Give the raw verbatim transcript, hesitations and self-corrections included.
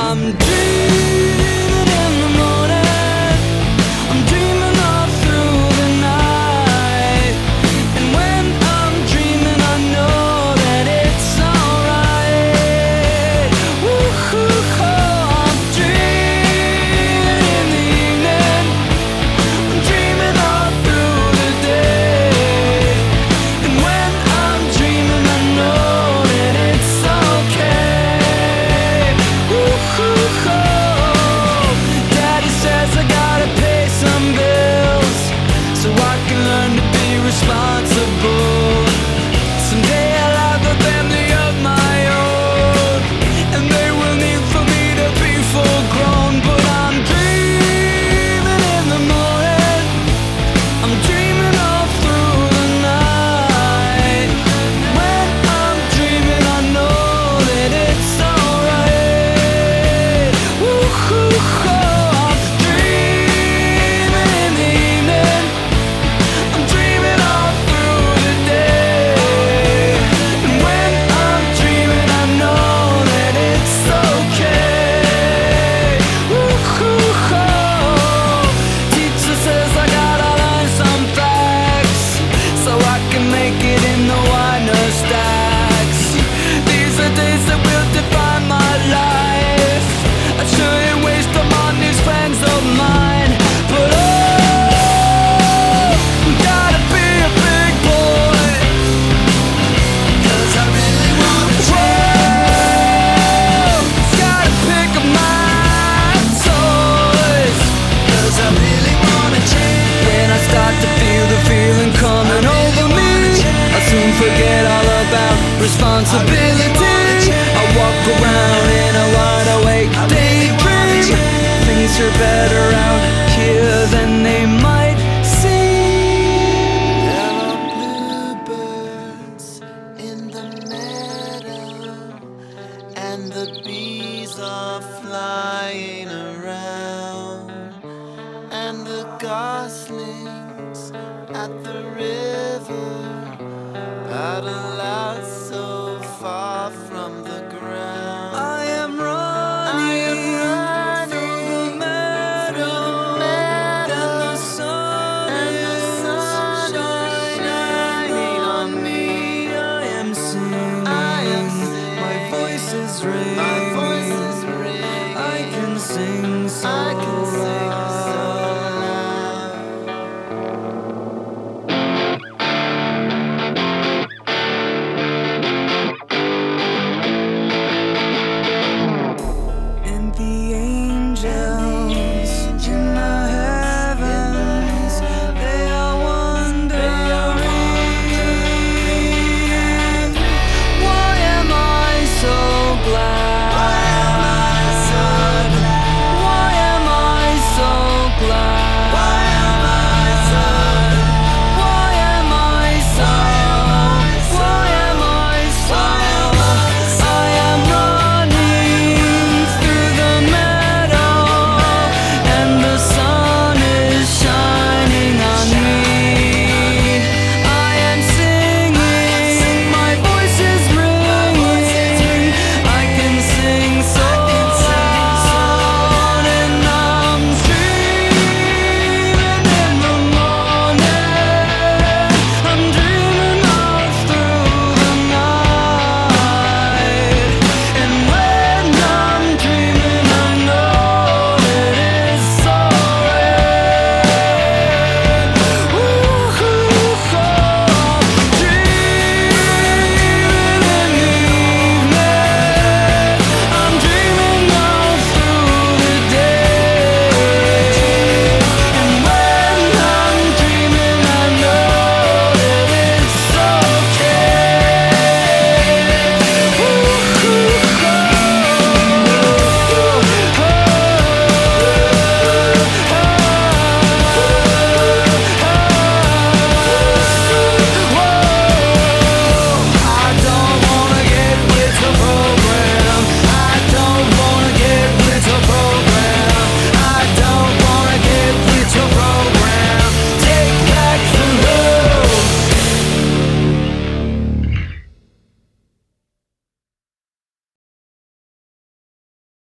I'm dreaming in the morning, I'm dreaming all through the night. And when I'm dreaming, I know that it's alright. Woo-hoo-ho, I'm dreaming in the evening, I'm dreaming all through the day. And when I'm dreaming, I know that it's okay. Woo-hoo-ho, Daddy says I gotta pay some bills so I can learn to be responsible. Someday I'll have a family of my own, and they will need for me to be full grown. But I'm dreaming in the morning, I'm dreaming all through the night. When I'm dreaming, I know that it's alright. Woo-hoo-ho, I'm dreaming in the evening, I'm dreaming all through the day. And when I'm dreaming, I know that it's okay. Woo-hoo-ho, teacher says I gotta learn some facts so I can make it in the Wiener stacks. These are days that will define my life. I shouldn't waste them on these friends of mine. But oh, gotta be a big boy, 'cause I really wanna change. Gotta pick up my toys, 'cause I really wanna change. When I start to feel the feeling coming over me, I soon forget all about responsibility. I walk around in a wide awake daydream. Things are better out here than they might seem. There are bluebirds in the meadow, and the bees are flying around, and the goslings at the river paddle out so far from the ground. I am running, through the meadow, and the sun is shining on me. I am singing, I am singing. my voice is My ringing, voice is ringing. I can sing so I can sing